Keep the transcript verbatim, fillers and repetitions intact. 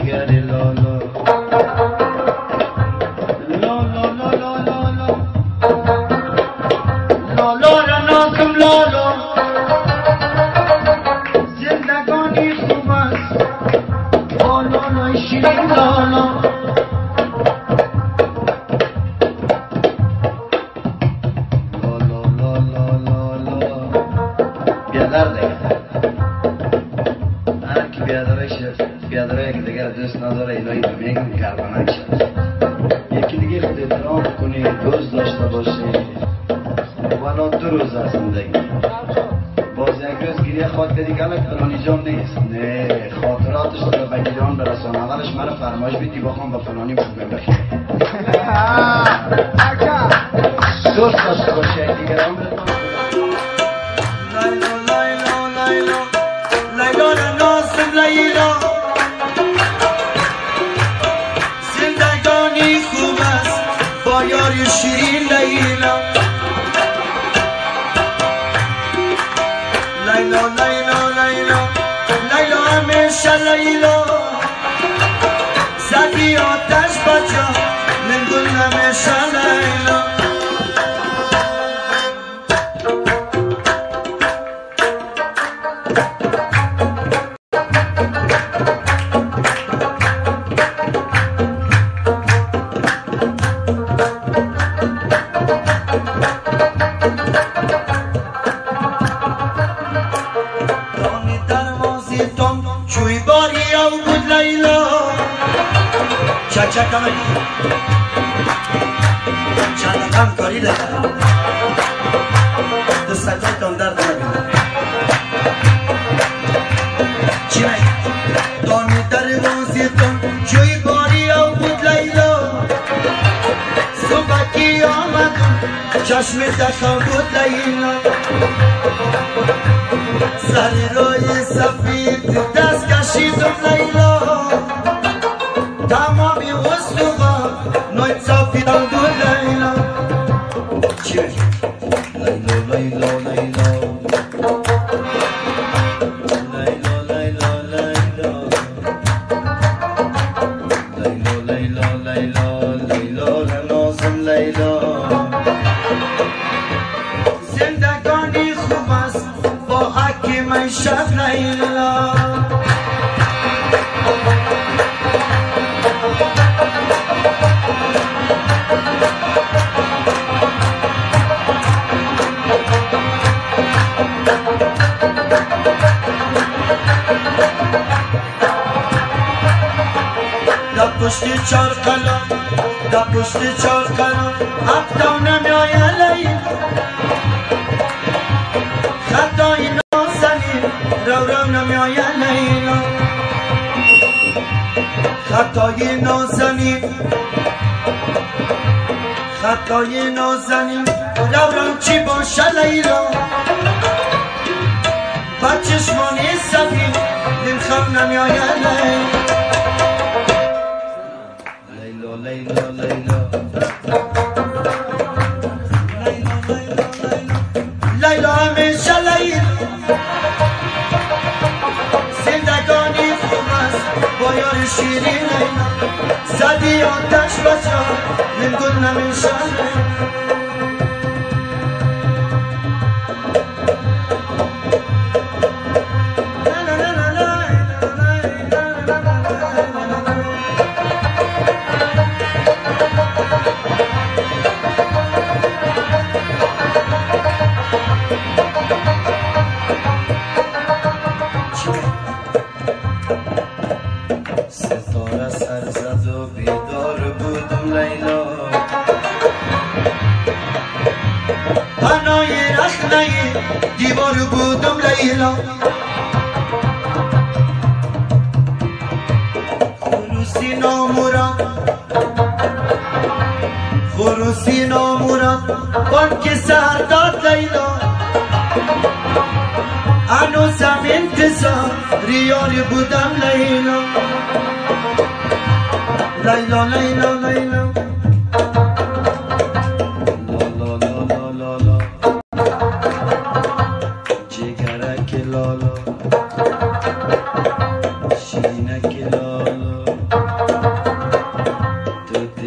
جگر لالا لالا لالا لالا لالا را نازم لالا زندگانی خوب است با لالای شیرین لالا دوست نداره الهی رو میگم گردنک شد یکی دیگه خود احترام کنی دوست داشته باشی ولا دو روز از زندگی باز یک روز گریه خواهد کردی که الک فلانی جان نیست نه خاطراتش رو به بگیران برسان اولش من فرمایش بیدی بخوام به فلانی بخوام بخیر دوست داشته باشی یک دیگران برسان لیلا لیلا لیلا لیلا نازم لیلا یاری شیرین لیلا لیلا لیلا لیلا لیلا همیشه لیلا زدی آتش بچه من گل همیشه لیلا چک کامل چند هم کاری لگه دستای تان درد نبینه چی می دانی در وازی تان جوی باری او بود لیلا صبحکی آمدم چشم دخم بود لیلا سری روی سفید دست کشیدم لیلا تمامی وستوها نوی صافیدم دو لیلا چی لیلا لیلا لیلا لیلا لیلا لیلا لیلا لیلا لیلا لیلا نازم لیلا زندگانی خوب است با حکی میشد لیلا پشتی چار قلم دا پشتی چار قلم افتاو نمیای لیلا خطای نازنی رو رو نمیای لیلا خطای نازنی خطای نازنی رو رو چی باشه لیلا با چشمانی سفید نمخم نمیای لیلا لیلا لیلا لیلا همیشه لیلا زندگانی خوب است با یار شیرین لیلا زدی آتش بچه من گل نمیشه دیوار بودم لیلا خروسی نامورم خروسی نامورم بانک سرداد لیلا هنوزم انتظار ریاری بودم لیلا لیلا لیلا لیلا لالا شیرینک